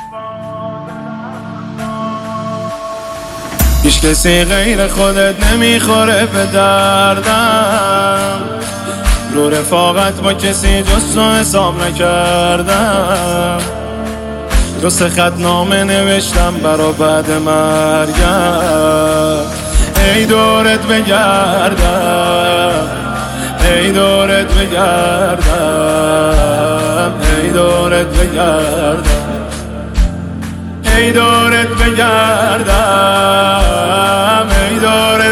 هیچ کسی غیر خودت نمیخوره به دردم، رو رفاقت با کسی جز تو حساب نکردم. دو سه خط نامه نوشتم برا بعد مرگم. ای دورت بگردم، ای دورت بگردم، ای دورت بگردم، ای دورت بگردم، ای دورت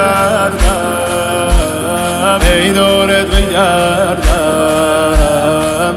بگردم، ای دورت بگردم.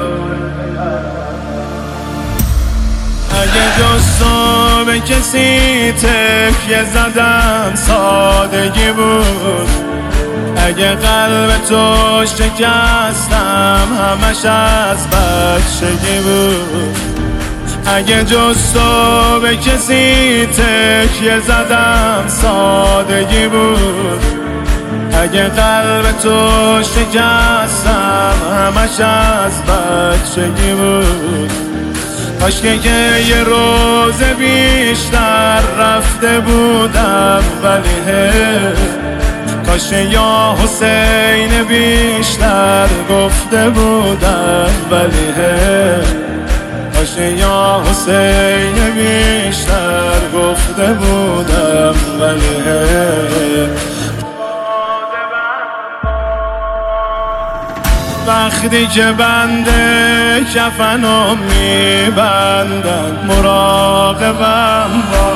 اگه جز تو به کسی تکیه زدم سادگی بود، اگه قلب تو شکستم همش از بچگی بود. اگه جز تو به کسی تکیه زدم سادگی بود، اگه قلب تو شکستم همش از بچگی بود. کاشکه که یه روز بیشتر رفته بودم ولی کاش یا حسین بیشتر گفته بودم ولی کاش یا حسین بیشتر گفته بودم ولی وقتی که بنده کفنو میبندن مراقبم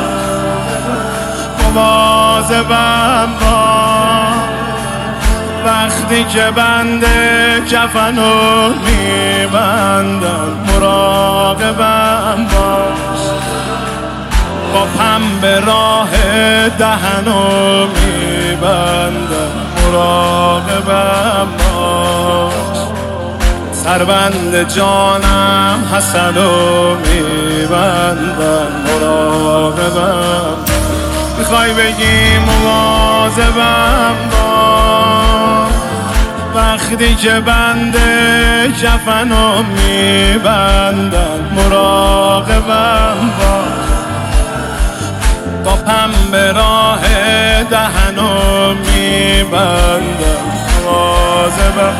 باش، مواظبم باش. وقتی که بنده کفنو میبندن مراقبم باش، با پنبه راه دهنو میبندن مراقبم باش. سربند جانم حسنو میبندن مراقبم. میخوای بگی مواظبم باش، وقتی که بنده کفنو میبندن مراقبم باش، با پنبه راه دهنو میبندن مواظبم.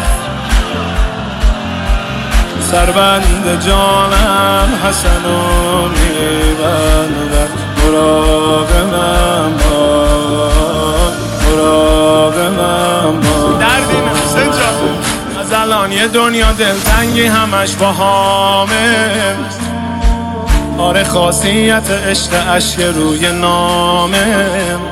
سربند جانم حسنو میبندن مراقبم باش، مراقبم باش. دردی نفسه جا از الان یه دنیا دلتنگی همش با همه. آره خاصیت عشق اشک روی نامه.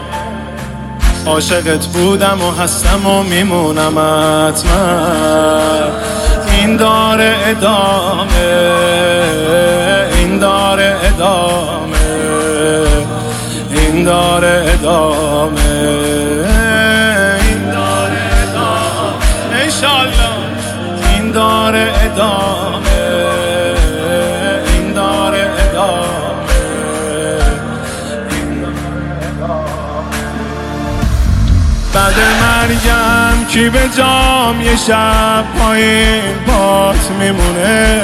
عاشقت بودم و هستم و میمونم حتما. این داره ادامه، این داره ادامه، این داره ادامه، این داره ادامه انشالله. این داره ادامه، این داره ادامه، این داره ادامه. بعد مرگم کی به جام یه شب پایین بات میمونه،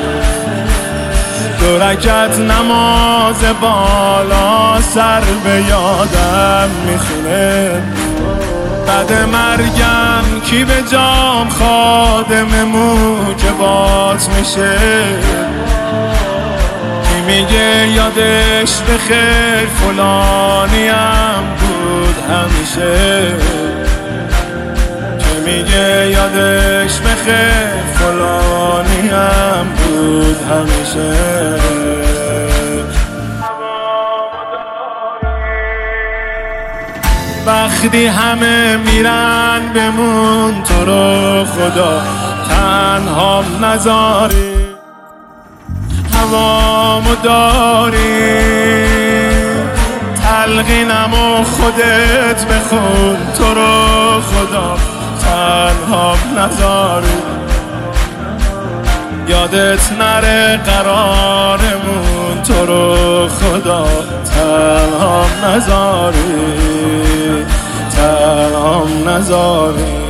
دو رکعت نماز بالا سر به یادم میخونه. بعد مرگم کی به جام خادم موجبات میشه، کی میگه یادش بخیر فلانیم بود همیشه، کی میگه یادش بخیر فلانیم بود همیشه. وقتی همه میرن بمون تو رو خدا تنها نذاری، هوامو داری تلقینمو خودت بخون تو رو خدا تنها نذاری. یادت نره قرارمون تو رو خدا تنها نذاری، تنها نذاری.